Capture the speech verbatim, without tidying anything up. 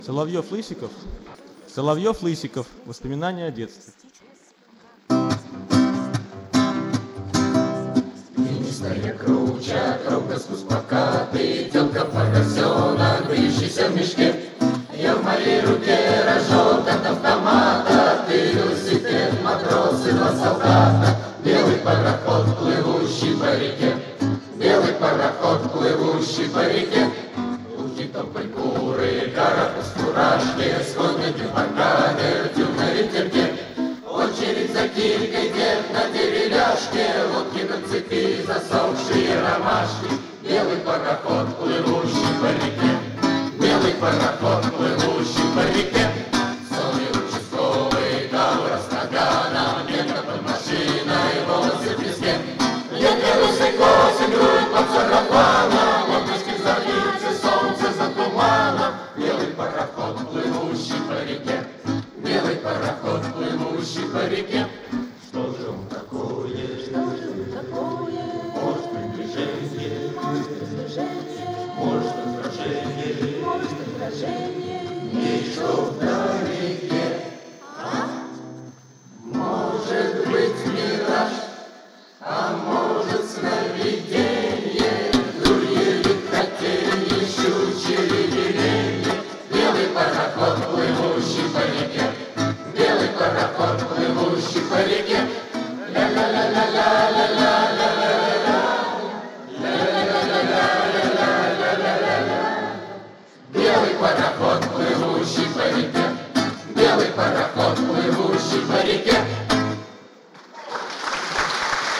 Соловьев-Лысиков. Соловьев-Лысиков. Воспоминания о детстве. Теннисная круча, круга спуск покатый, телка поросенок, бьющийся в мешке. Я в моей руке рожок от автомата, ты велосипед, матрос и два солдата. Белый пароход, плывущий по реке, белый пароход, плывущий по реке. Луки, тополь, куры, карапуз, фуражки, скотники в паркане, тюк на ветерке. Очередь за килькой, дед на деревяшке, лодки на цепи, засохшие ромашки. Белый пароход, плывущий по реке, белый пароход, плывущий по реке. Сон и участковый, каура с наганом, где-то под машиной, волосы в песке. Ветер лысый косит, грудь под сарафаном, отпуски за лица, солнце за туманом. Белый пароход, плывущий по реке, белый пароход, плывущий по реке. Что же он такое? Что же он такое? Может быть, движение, Может, движение, может, отражение. может, отражение. И что вдалеке